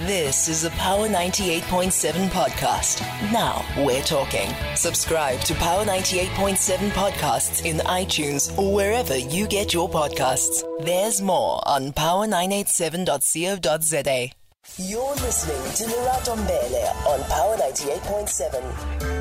This is a Power 98.7 podcast. Now we're talking. Subscribe to Power 98.7 podcasts in iTunes or wherever you get your podcasts. There's more on power987.co.za. You're listening to Lerato Mbele on Power 98.7.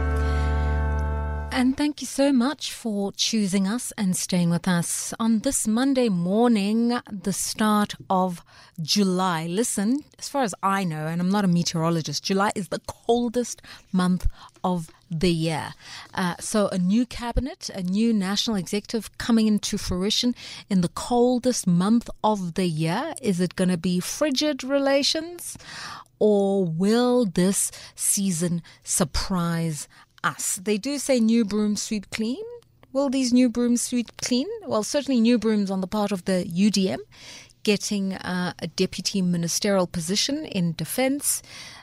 And thank you so much for choosing us and staying with us on this Monday morning, the start of July. Listen, as far as I know, and I'm not a meteorologist, July is the coldest month of the year. So a new cabinet, a new national executive coming into fruition in the coldest month of the year. Is it going to be frigid relations, or will this season surprise us? They do say new brooms sweep clean. Will these new brooms sweep clean? Well, certainly new brooms on the part of the UDM, getting a deputy ministerial position in defense,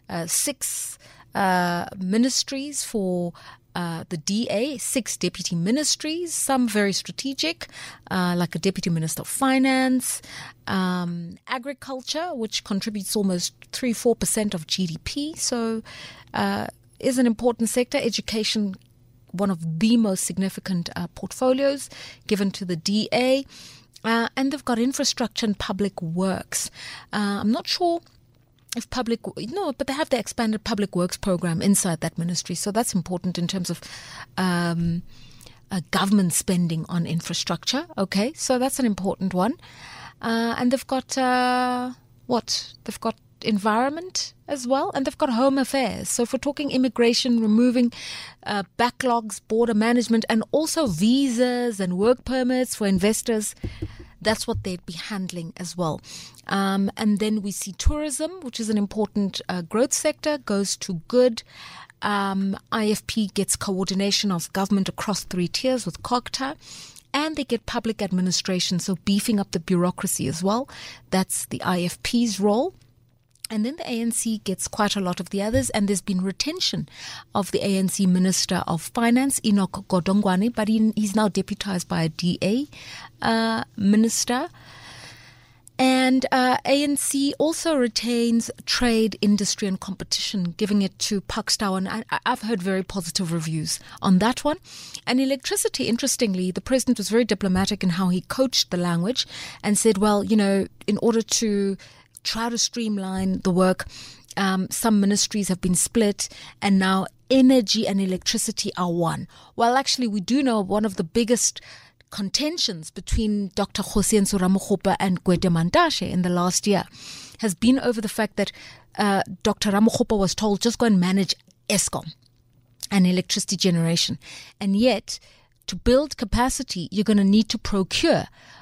6 ministries for the DA, 6 deputy ministries, some very strategic, like a deputy minister of finance, agriculture, which contributes almost 3-4% of GDP. So, is an important sector. Education, one of the most significant portfolios given to the DA. And they've got infrastructure and public works. I'm not sure if but they have the expanded public works program inside that ministry. So that's important in terms of government spending on infrastructure. Okay, so that's an important one. And they've got, They've got environment as well, and they've got home affairs. So if we're talking immigration, removing backlogs, border management, and also visas and work permits for investors, that's what they'd be handling as well. And then we see tourism, which is an important growth sector, goes to good. IFP gets coordination of government across 3 tiers with COGTA. And they get public administration, so beefing up the bureaucracy as well. That's the IFP's role. And then the ANC gets quite a lot of the others, and there's been retention of the ANC Minister of Finance, Enoch Godongwana, but he's now deputized by a DA minister. And ANC also retains trade, industry and competition, giving it to Pakstow. And I've heard very positive reviews on that one. And electricity, interestingly, the president was very diplomatic in how he coached the language and said, well, in order to try to streamline the work, some ministries have been split, and now energy and electricity are one. Well, actually, we do know one of the biggest contentions between Dr. Kgosientsho Ramokgopa and Gwede Mantashe in the last year has been over the fact that Dr. Ramokgopa was told, just go and manage Eskom and electricity generation. And yet, to build capacity, you're going to need to procure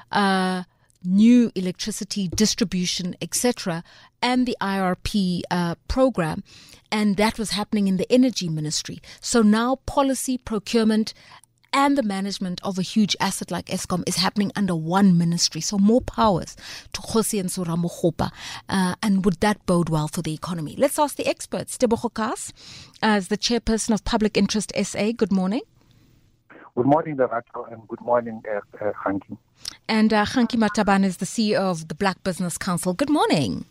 new electricity distribution, etc., and the IRP program. And that was happening in the energy ministry. So now policy, procurement, and the management of a huge asset like Eskom is happening under one ministry. So more powers to Kgosientsho Ramokgopa. And would that bode well for the economy? Let's ask the experts. Tebogo Kas, as the chairperson of Public Interest SA, good morning. Good morning, Lerato, and good morning, Hanki. And Hanki Mataban is the CEO of the Black Business Council. Good morning.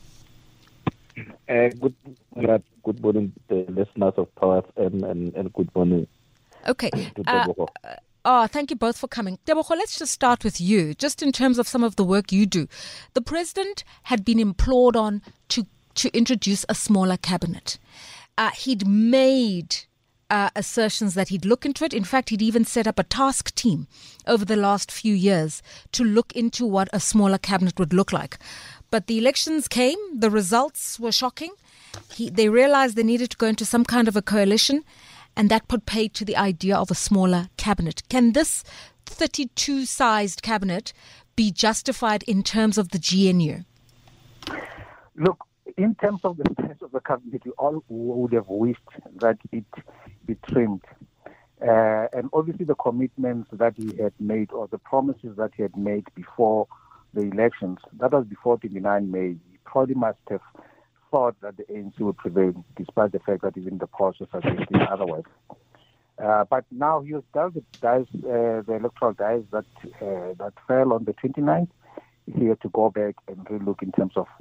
Good morning, the listeners of Power and good morning. Okay. Thank you both for coming. Tebogo, let's just start with you, just in terms of some of the work you do. The president had been implored on to introduce a smaller cabinet. He'd made assertions that he'd look into it. In fact, he'd even set up a task team over the last few years to look into what a smaller cabinet would look like. But the elections came, the results were shocking. They realized they needed to go into some kind of a coalition, and that put paid to the idea of a smaller cabinet. Can this 32-sized cabinet be justified in terms of the GNU? Look, in terms of the size of the cabinet, we all would have wished that it be trimmed. And obviously the commitments that he had made, or the promises that he had made before the elections, that was before 29 May, he probably must have thought that the ANC would prevail, despite the fact that even the polls were suggesting otherwise. But now he does the electoral dice that fell on the 29th. He had to go back and relook in terms of what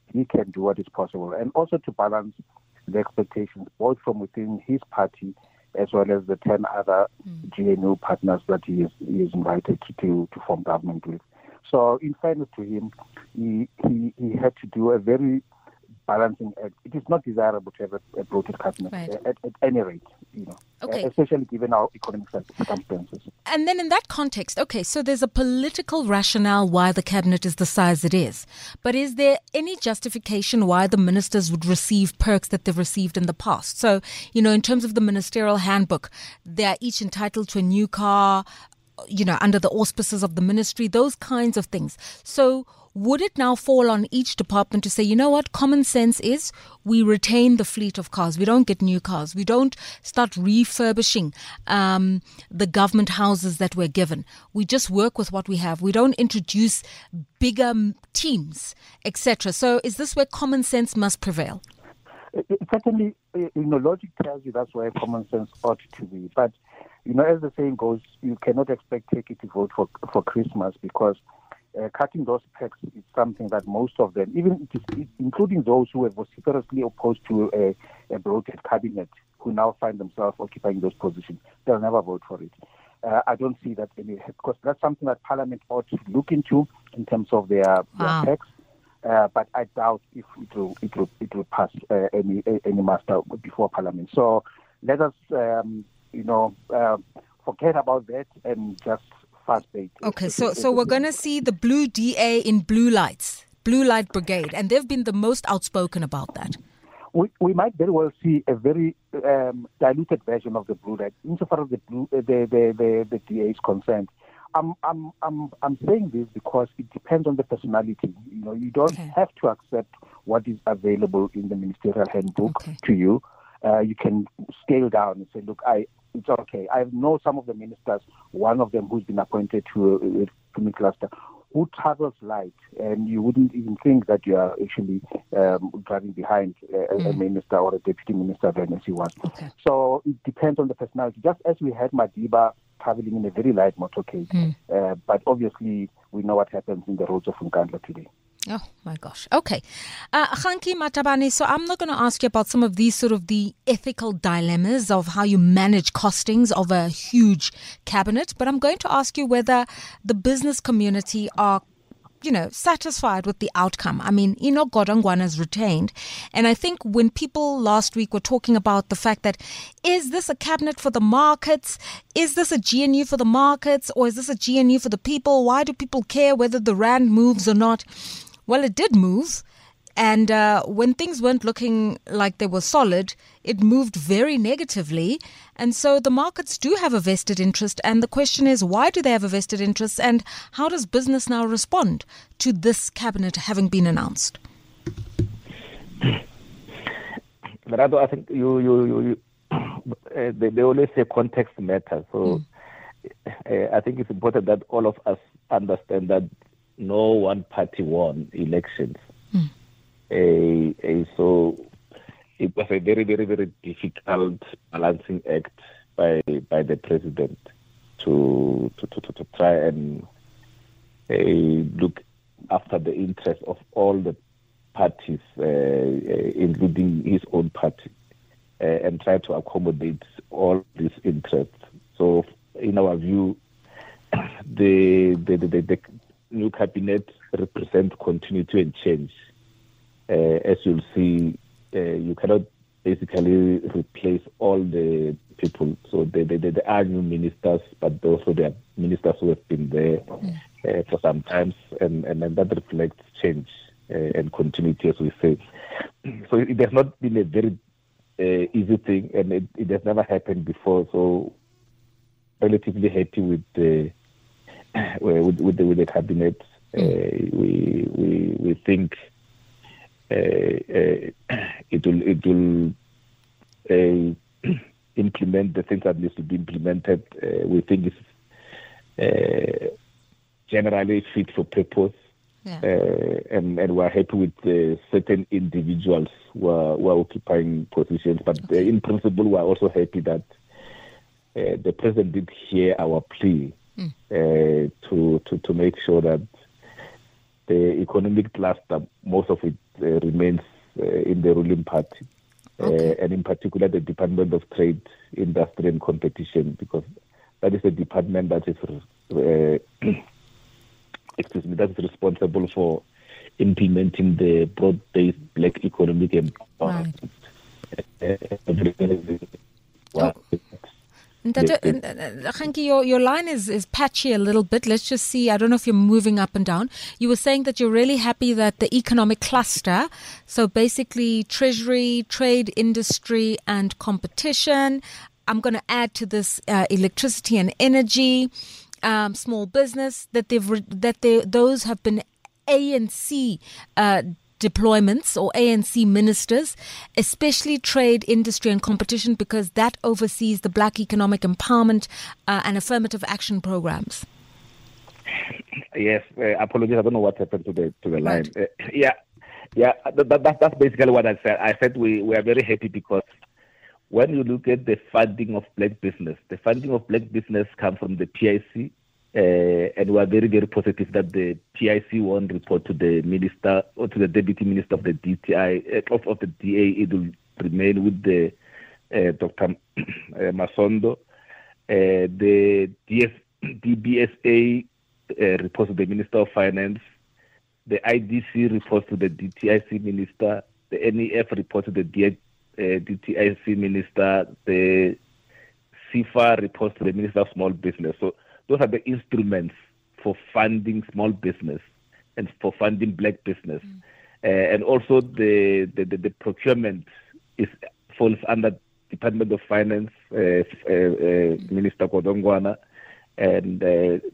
he can do what is possible, and also to balance the expectations both from within his party as well as the 10 other GNU partners that he is invited to form government with. So in fairness to him, he had to do a very balancing act. It is not desirable to have a bloated cabinet at any rate, especially given our economic circumstances. And then in that context, so there's a political rationale why the cabinet is the size it is. But is there any justification why the ministers would receive perks that they've received in the past? So, in terms of the ministerial handbook, they are each entitled to a new car, under the auspices of the ministry, those kinds of things. So would it now fall on each department to say, you know what, common sense is we retain the fleet of cars. We don't get new cars. We don't start refurbishing the government houses that we're given. We just work with what we have. We don't introduce bigger teams, etc. So is this where common sense must prevail? Certainly, logic tells you that's where common sense ought to be. But, as the saying goes, you cannot expect Turkey to vote for Christmas because cutting those perks is something that most of them, even including those who were vociferously opposed to a bloated cabinet, who now find themselves occupying those positions, they'll never vote for it. I don't see that because that's something that Parliament ought to look into in terms of their perks. But I doubt if it will pass any muster before Parliament. So let us, forget about that and just fast date. Okay, so we're going to see the blue DA in blue lights, blue light brigade, and they've been the most outspoken about that. We might very well see a very diluted version of the blue light insofar as the DA is concerned. I'm saying this because it depends on the personality. You don't have to accept what is available in the ministerial handbook to you. You can scale down and say, look, it's okay. I know some of the ministers, one of them who's been appointed to a cluster, who travels light, and you wouldn't even think that you are actually driving behind a minister or a deputy minister of NSC was. So it depends on the personality. Just as we had Madiba traveling in a very light motorcade, but obviously we know what happens in the roads of Nkandla today. Oh, my gosh. Okay. Khanki Matabane, so I'm not going to ask you about some of these sort of the ethical dilemmas of how you manage costings of a huge cabinet, but I'm going to ask you whether the business community are satisfied with the outcome. I mean, Enoch Godongwana is retained. And I think when people last week were talking about the fact that, is this a cabinet for the markets? Is this a GNU for the markets? Or is this a GNU for the people? Why do people care whether the rand moves or not? Well, it did move. And when things weren't looking like they were solid, it moved very negatively. And so the markets do have a vested interest. And the question is, why do they have a vested interest? And how does business now respond to this cabinet having been announced? Lerato, I think they always say context matters. So I think it's important that all of us understand that no one party won elections. So it was a very, very, very difficult balancing act by the president to try and look after the interests of all the parties, including his own party, and try to accommodate all these interests. So, in our view, the new cabinet represents continuity and change. As you'll see, you cannot basically replace all the people. So there are new ministers, but also there are ministers who have been there for some time, and that reflects change and continuity, as we say. So it has not been a very easy thing, and it has never happened before. So relatively happy with the cabinet. We think it will implement the things that needs to be implemented. We think it's generally fit for purpose, and we're happy with certain individuals who are occupying positions. But in principle, we're also happy that the president did hear our plea to make sure that the economic cluster, most of it remains in the ruling party. And in particular the Department of Trade, Industry and Competition, because that is the department that is that's responsible for implementing the broad-based black economic empowerment. Khanki, your line is patchy a little bit. Let's just see. I don't know if you're moving up and down. You were saying that you're really happy that the economic cluster, so basically treasury, trade, industry and competition. I'm going to add to this electricity and energy, small business, those have been ANC deployments or ANC ministers, especially trade, industry and competition, because that oversees the black economic empowerment and affirmative action programs. Yes, apologies. I don't know what happened to the line. That's basically what I said. I said we are very happy because when you look at the funding of black business, the funding of black business comes from the PIC. And we are very, very positive that the PIC won't report to the minister or to the deputy minister of the DTI of the DA. It will remain with the Dr. Masondo. The DBSA reports to the Minister of Finance. The IDC reports to the DTIC minister. The NEF reports to the DTIC minister. The CFA reports to the Minister of Small Business. So those are the instruments for funding small business and for funding black business. And also the procurement falls under Department of Finance, Minister Kodongwana, and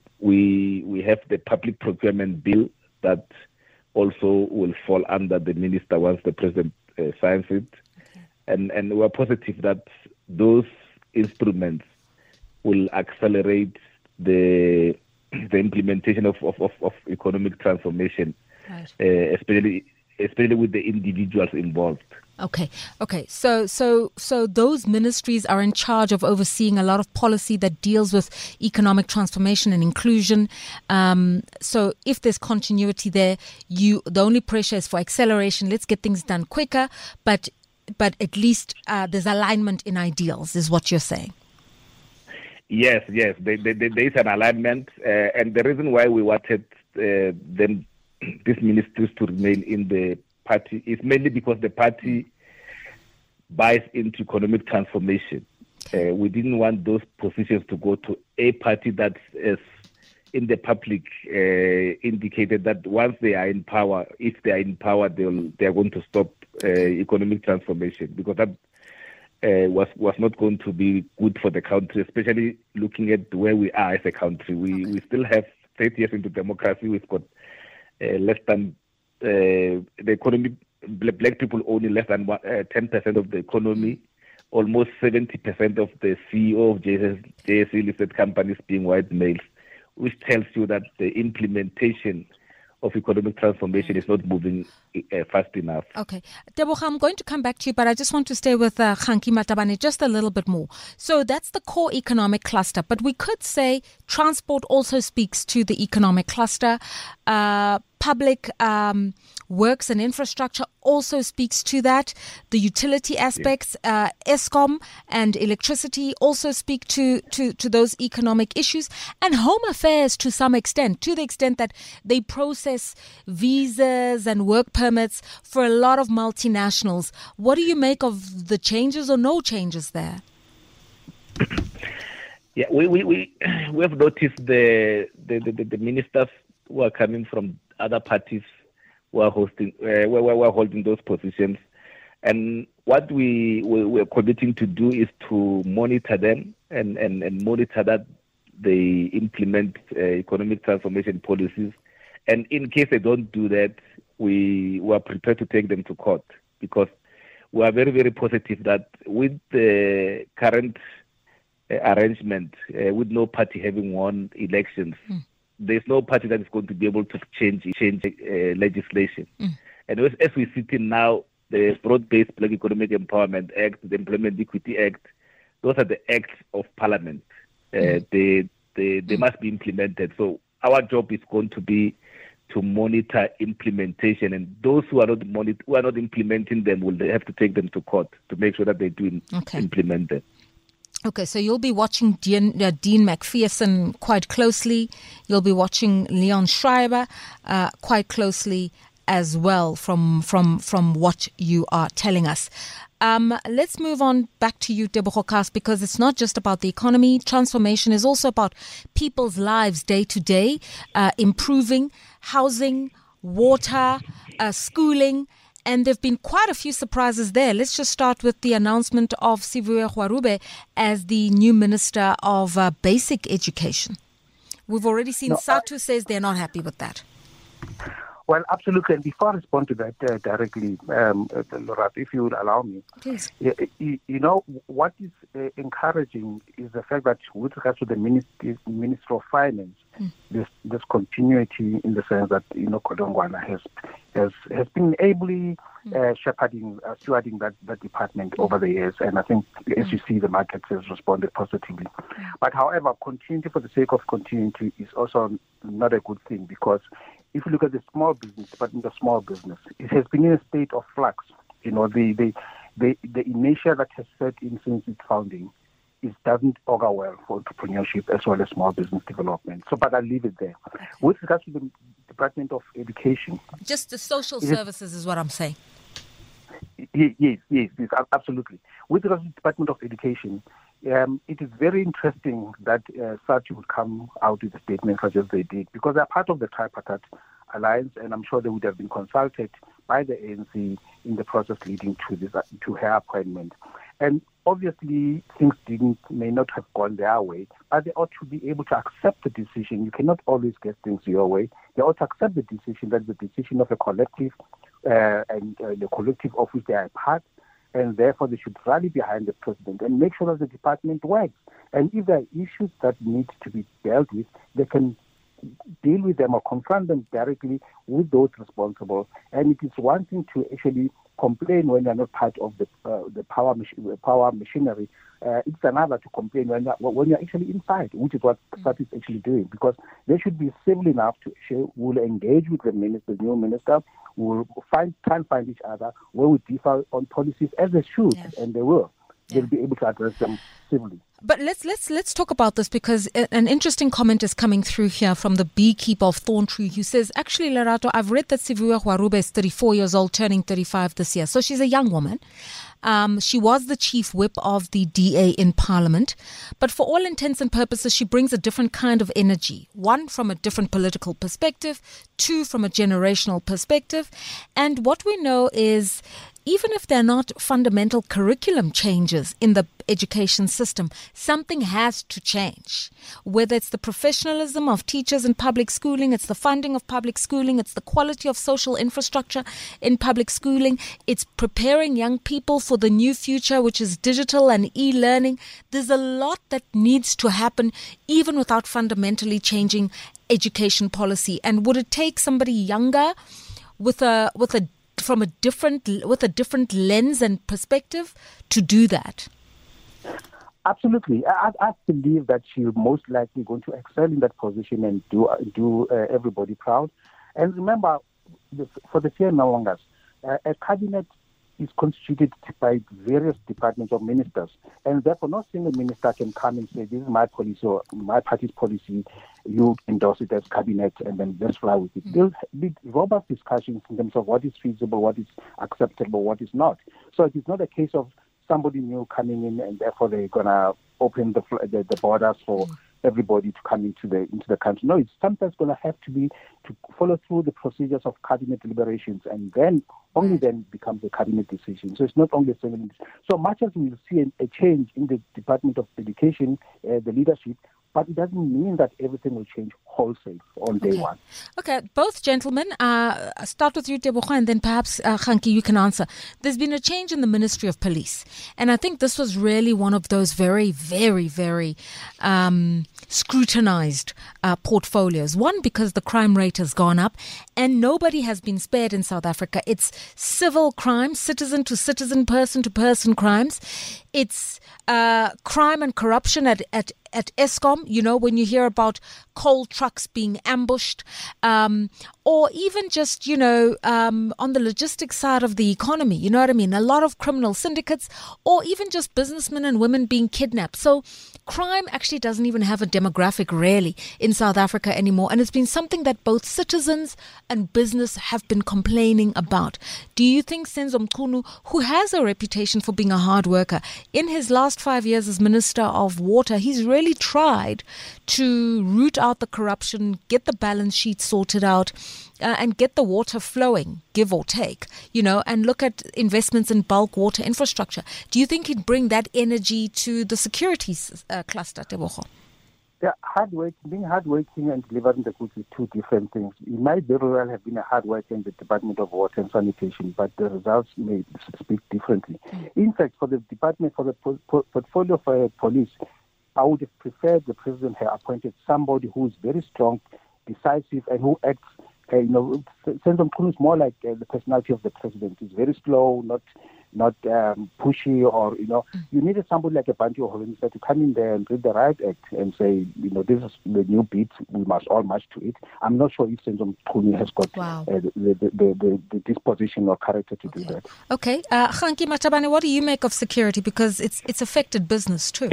we have the public procurement bill that also will fall under the minister once the president signs it. And we're positive that those instruments will accelerate the implementation of economic transformation, right. especially with the individuals involved. Okay. So those ministries are in charge of overseeing a lot of policy that deals with economic transformation and inclusion. So if there's continuity there, the only pressure is for acceleration. Let's get things done quicker, but at least there's alignment in ideals, is what you're saying. Yes. There is an alignment, and the reason why we wanted these ministries to remain in the party is mainly because the party buys into economic transformation. We didn't want those positions to go to a party that is in the public indicated that once they are in power, if they are in power, they are going to stop economic transformation, because that was not going to be good for the country, especially looking at where we are as a country. We still have 30 years into democracy. We've got less than the economy. Black people only less than 10% of the economy. Almost 70% of the CEO of JSE listed companies being white males, which tells you that the implementation of economic transformation is not moving fast enough. Okay. Teboga, I'm going to come back to you, but I just want to stay with Khanki Matabane just a little bit more. So that's the core economic cluster, but we could say transport also speaks to the economic cluster. Public works and infrastructure also speaks to that. The utility aspects, Eskom and electricity also speak to those economic issues. And home affairs to some extent, to the extent that they process visas and work permits for a lot of multinationals. What do you make of the changes or no changes there? Yeah, we have noticed the ministers who are coming from other parties who are holding those positions, and what we're committing to do is to monitor them and monitor that they implement economic transformation policies, and in case they don't do that, we are prepared to take them to court, because we are very, very positive that with the current arrangement, with no party having won elections, there's no party that is going to be able to change legislation. And as we sit in now, the Broad-Based Black Economic Empowerment Act, the Employment Equity Act, those are the acts of Parliament. They must be implemented. So our job is going to be to monitor implementation, and those who are not implementing them will have to take them to court to make sure that they do implement them. Okay, so you'll be watching Dean McPherson quite closely. You'll be watching Leon Schreiber quite closely as well from what you are telling us. Let's move on back to you, Tebogo Kas, because it's not just about the economy. Transformation is also about people's lives day to day, improving housing, water, schooling. And there have been quite a few surprises there. Let's just start with the announcement of Sivuyo Gwarube as the new Minister of Basic Education. We've already seen SADTU says they're not happy with that. Well, absolutely. And before I respond to that directly, Laura, if you would allow me, please. You know, what is encouraging is the fact that with regards to the Minister of Finance, this continuity in the sense that, you know, Kodongwana has been ably stewarding that department over the years. And I think, as you see, the market has responded positively. But however, continuity for the sake of continuity is also not a good thing, because if you look at the small business, Department of Small Business, it has been in a state of flux. You know, the inertia that has set in since its founding doesn't augur well for entrepreneurship as well as small business development. So, but I'll leave it there. With regards to the Department of Education, just the social services is what I'm saying. Yes, absolutely. With regards to the Department of Education, it is very interesting that SADTU would come out with a statement such as they did, because they're part of the tripartite alliance, and I'm sure they would have been consulted by the ANC in the process leading to her appointment. And obviously, things may not have gone their way, but they ought to be able to accept the decision. You cannot always get things your way. They ought to accept the decision that the decision of a collective and the collective of which they are a part, and therefore they should rally behind the president and make sure that the department works. And if there are issues that need to be dealt with, they can deal with them or confront them directly with those responsible. And it is one thing to actually complain when you're not part of the power machinery. It's another to complain when you're actually inside, which is what SADTU is actually doing, because they should be civil enough to will engage with the new minister. Will try and find each other where we differ on policies, as they should, and they will. They'll be able to address them civilly. But let's talk about this, because an interesting comment is coming through here from the beekeeper of Thorntree, who says, actually, Lerato, I've read that Sivuyo Gwarube is 34 years old, turning 35 this year. So she's a young woman. She was the chief whip of the DA in Parliament. But for all intents and purposes, she brings a different kind of energy. One, from a different political perspective. Two, from a generational perspective. And what we know is, even if they're not fundamental curriculum changes in the education system, something has to change. Whether it's the professionalism of teachers in public schooling, it's the funding of public schooling, it's the quality of social infrastructure in public schooling, it's preparing young people for the new future, which is digital and e-learning. There's a lot that needs to happen, even without fundamentally changing education policy. And would it take somebody younger with a different lens and perspective to do that? Absolutely. I believe that she's most likely going to excel in that position and do everybody proud. And remember, for the fear no longer, a cabinet is constituted by various departments of ministers, and therefore no single minister can come and say, this is my policy or my party's policy, you endorse it as cabinet, and then just fly with it. There'll be robust discussions in terms of what is feasible, what is acceptable, what is not. So it is not a case of somebody new coming in and therefore they're going to open the borders for everybody to come into the country. No, it's sometimes going to have to follow through the procedures of cabinet deliberations, and then only then becomes a cabinet decision. So it's not only a single. So much as we'll see a change in the Department of Education, the leadership, but it doesn't mean that everything will change wholesale on day one. Okay, both gentlemen, start with you, Tebogo, and then perhaps, Khanki, you can answer. There's been a change in the Ministry of Police, and I think this was really one of those very, very, very scrutinized portfolios. One, because the crime rate has gone up, and nobody has been spared in South Africa. It's civil crimes, citizen to citizen, person to person crimes. It's crime and corruption at at Eskom, when you hear about coal trucks being ambushed, or even just, on the logistics side of the economy, you know what I mean? A lot of criminal syndicates, or even just businessmen and women being kidnapped. So crime actually doesn't even have a demographic really in South Africa anymore. And it's been something that both citizens and business have been complaining about. Do you think Senzo Mchunu, who has a reputation for being a hard worker, in his last 5 years as Minister of Water, he's really tried to root out the corruption, get the balance sheet sorted out, and get the water flowing, give or take, and look at investments in bulk water infrastructure? Do you think he'd bring that energy to the securities cluster, Tebogo? Yeah, being hardworking and delivering the goods is two different things. He might very well have been a hard worker in the Department of Water and Sanitation, but the results may speak differently. In fact, for the department, for the portfolio for police, I would have preferred the president had appointed somebody who is very strong, decisive, and who acts. Senzo Mchunu is more like the personality of the president. He's very slow, not pushy, or you needed somebody like a Bantu or Hollister to come in there and read the riot act and say, this is the new beat, we must all march to it. I'm not sure if Senzo Mchunu has got the disposition or character to do that. Okay, Khanki Matabane, what do you make of security? Because it's affected business too.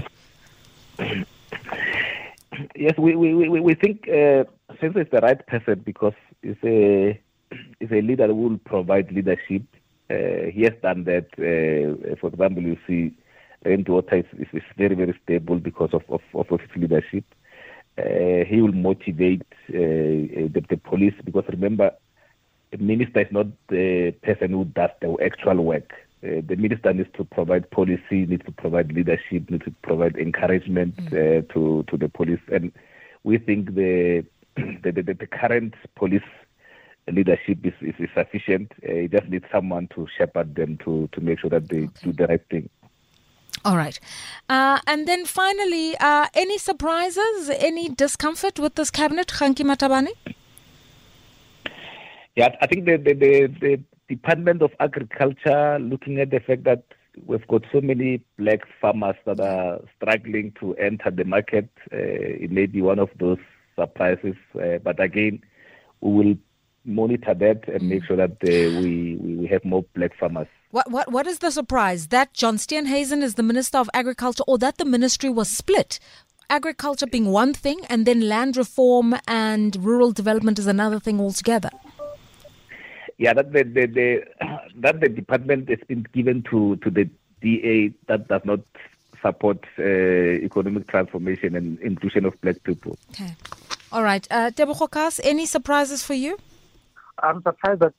Yes, we think Senzo is the right person because he's a leader who will provide leadership. He has done that. For example, you see Rainwater is very, very stable because of his leadership. He will motivate the police because remember, the minister is not the person who does the actual work. The minister needs to provide policy, needs to provide leadership, needs to provide encouragement to the police. And we think the current police leadership is sufficient. It just needs someone to shepherd them to make sure that they do the right thing. All right. And then finally, any surprises, any discomfort with this cabinet, Khanki Matabane? Yeah, I think the Department of Agriculture, looking at the fact that we've got so many black farmers that are struggling to enter the market, it may be one of those surprises. But again, we will monitor that and make sure that we have more black farmers. What is the surprise? That John Steenhuisen is the Minister of Agriculture, or that the ministry was split? Agriculture being one thing and then land reform and rural development is another thing altogether. Yeah, that the department has been given to the DA that does not support economic transformation and inclusion of black people. Okay. All right. Tebogo Kas, any surprises for you? I'm surprised that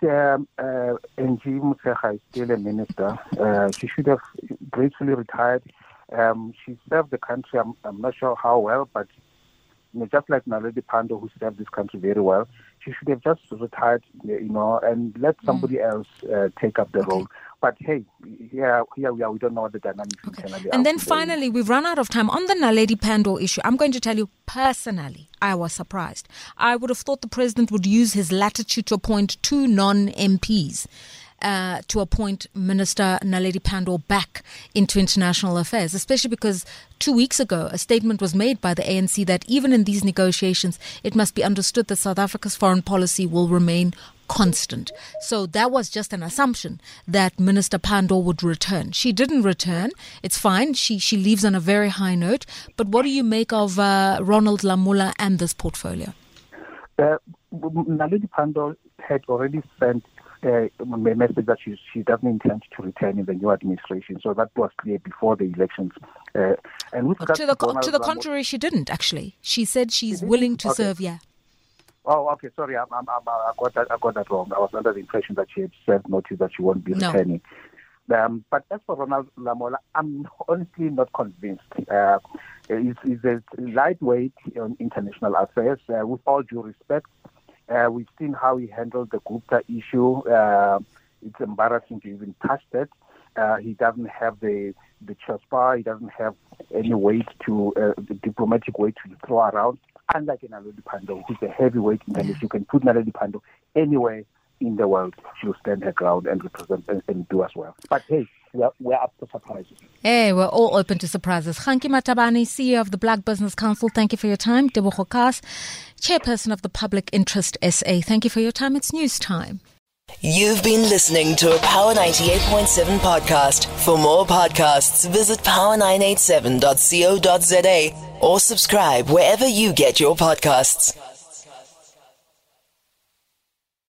NG Motshekga is still a minister. She should have gracefully retired. She served the country, I'm not sure how well, but just like Naledi Pandor, who served this country very well, she should have just retired, and let somebody else take up the role. But hey, here we are. We don't know what the dynamics internally are. And then finally, we've run out of time. On the Naledi Pandor issue, I'm going to tell you personally, I was surprised. I would have thought the president would use his latitude to appoint 2 non-MPs. To appoint Minister Naledi Pandor back into international affairs, especially because 2 weeks ago a statement was made by the ANC that even in these negotiations it must be understood that South Africa's foreign policy will remain constant. So that was just an assumption that Minister Pandor would return. She didn't return. It's fine. She leaves on a very high note. But what do you make of Ronald Lamola and this portfolio? Naledi Pandor had already sent a message that she doesn't intend to return in the new administration. So that was clear before the elections. And with to the contrary, she didn't actually. She said she's willing to serve. Yeah. Oh, okay. Sorry, I got that wrong. I was under the impression that she had served notice that she won't be returning. But as for Ronald Lamola, I'm honestly not convinced. He's a lightweight on international affairs. With all due respect, we've seen how he handled the Gupta issue. It's embarrassing to even touch that. He doesn't have the chaspa. He doesn't have any weight the diplomatic weight to throw around. Unlike Naledi Pandor, who's a heavyweight in tennis, you can put Naledi Pandor anywhere in the world. She'll stand her ground and represent and do as well. But hey, we're up for surprises. Hey, we're all open to surprises. Khanki Matabane, CEO of the Black Business Council, thank you for your time. Tebogo Kas, Chairperson of the Public Interest SA, thank you for your time. It's news time. You've been listening to a Power 98.7 podcast. For more podcasts, visit power987.co.za or subscribe wherever you get your podcasts.